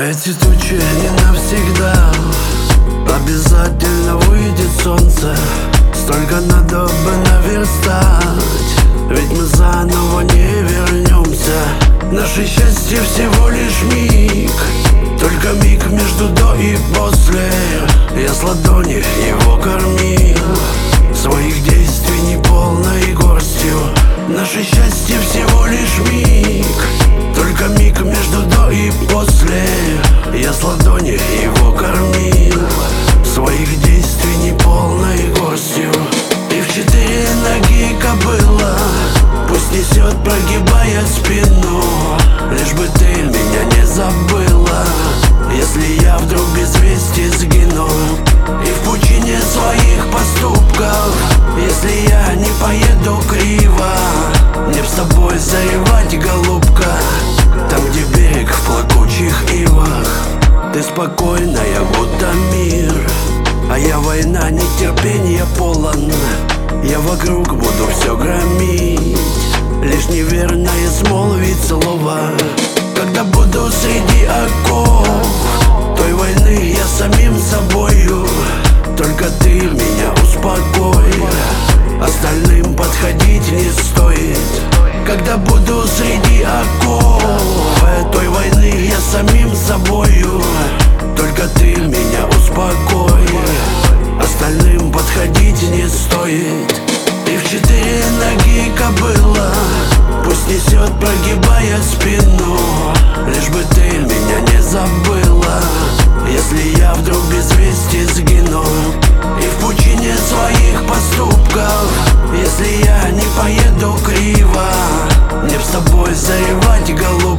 Эти тучи не навсегда, обязательно выйдет солнце. Столько надо бы наверстать, ведь мы заново не вернемся. Наше счастье всего лишь миг, только миг между до и после. Я с ладони его кормил, своих действий неполной горстью. Наше счастье всего лишь миг, только миг между до и после. Я с ладони его кормил, своих действий неполной горстью. И в 4 ноги кобыла пусть несет, прогибая спину, лишь бы ты меня не забыла, если я вдруг без вести сгину. И в пучине своих поступков, если я не поеду криво, мне б с тобой заревать, голубка, там, где берег в плакучих ивах. Ты спокойная, будто мир, а я война, нетерпения полон. Я вокруг буду все громить, лишь неверное смолвить слово. Когда буду среди оков той войны, я самим собою. Только ты меня успокой, остальным подходить не стоит. Когда буду среди оков той войны, я самим собою. Только ты меня успокой, остальным подходить не стоит. И в 4 ноги кобыла пусть несет, прогибая спину, лишь бы ты меня не забыла, если я вдруг без вести сгину. И в пучине своих поступков, если я не поеду криво, мне б с тобой заревать, голубка,